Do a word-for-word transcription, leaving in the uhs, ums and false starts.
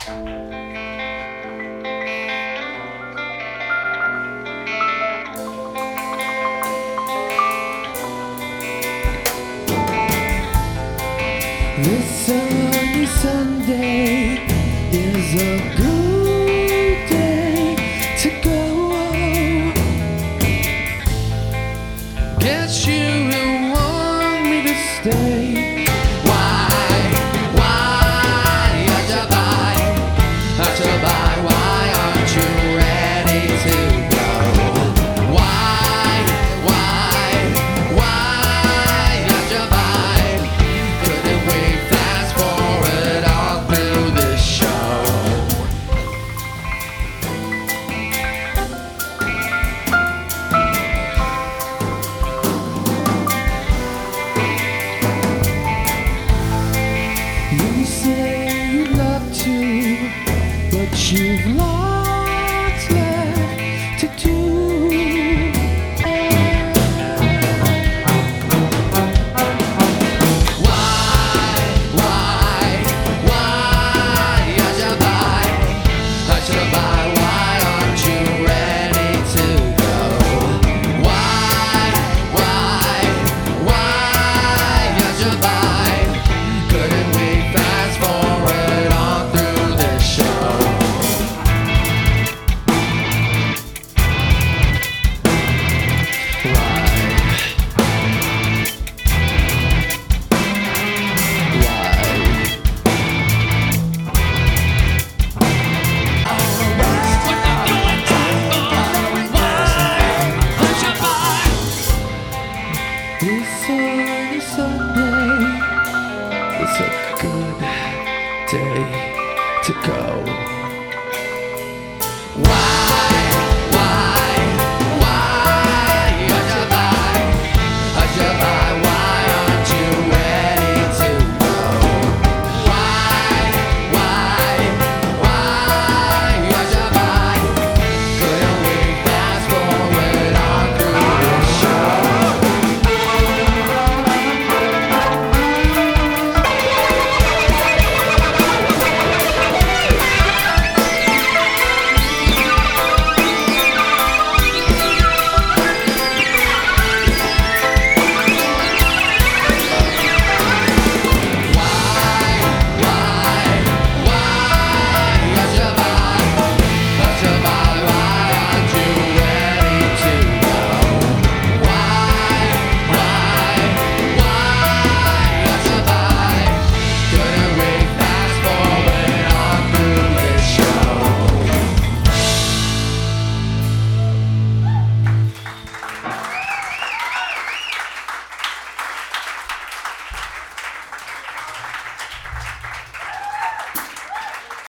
This sunny Sunday is a good day to go. Guess you will want me to stay. Why, why, Ajabai, Ajabai, why aren't you ready to go? Why, why, why, Ajabai, couldn't we fast forward all through this show? You say you'd love to, but you've lots left to do. Why, why, why, Ajabai, Ajabai, why aren't you ready to go? Why, why, why, Ajabai, couldn't we fast forward on through this show? This sunny Sunday is a good day to go. Why?